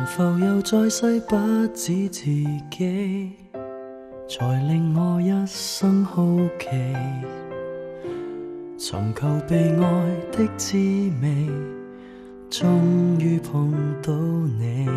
浮游在世，不止自己，才令我一生好奇，寻求被爱的滋味，终于碰到你。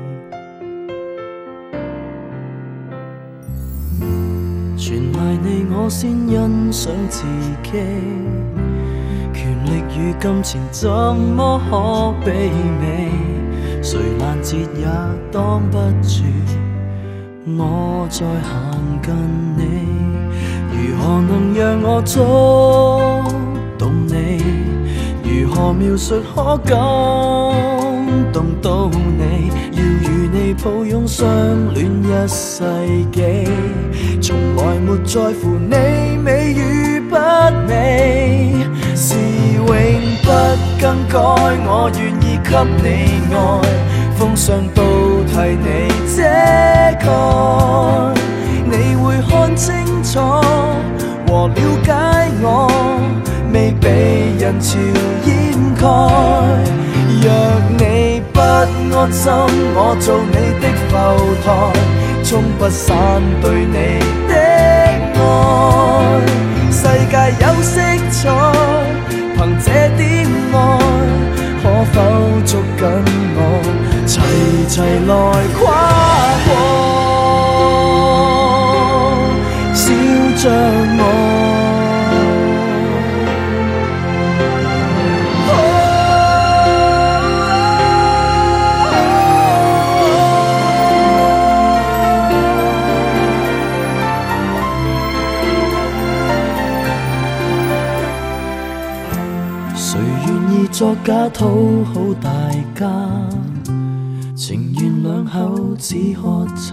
全赖你，我先欣赏自己。權力與金錢怎麼可媲美？誰攔截也擋不住我再行近你。如何能讓我觸動你？如何描述可感動到你？要與你抱擁相戀一世紀，從來沒在乎你美與不美。是永不更改，我願意給你愛，奉上都替你遮蓋。你會看清楚和了解我，未被人潮掩蓋。若你不安心，我做你的浮台，衝不散對你的愛。世界有色彩，憑這點愛，可否捉緊我，齊齊來跨過，笑着我。作假討好大家，情願兩口只喝茶，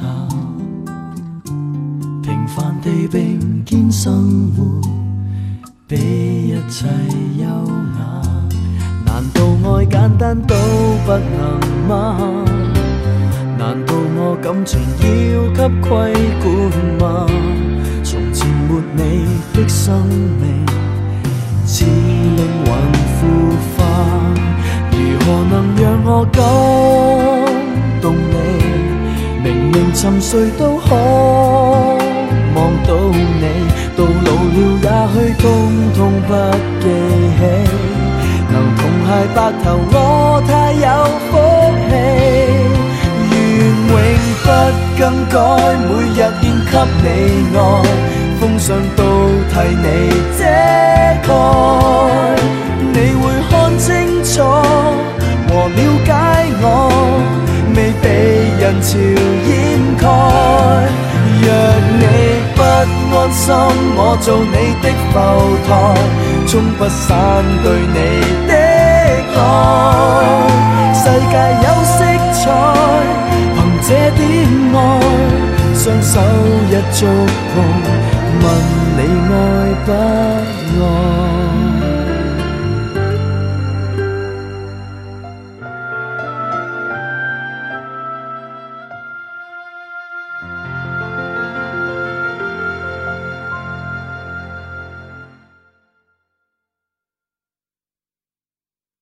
平凡地並肩生活，比一切優雅。難道愛簡單都不能嗎？難道我感情要給規管嗎？從前沒你的生命，似靈魂腐化，如何能讓我感動你？明明沉睡都可望到你，到老了也許通通不記起，能同偕白頭我太有福氣。願永不更改，每日獻給你愛，奉上都替你遮蓋。你會看清楚和了解我，未被人潮掩蓋。若你不安心，我做你的浮台，衝不散對你的愛。世界有色彩，憑這點愛，雙手一觸碰，問你愛不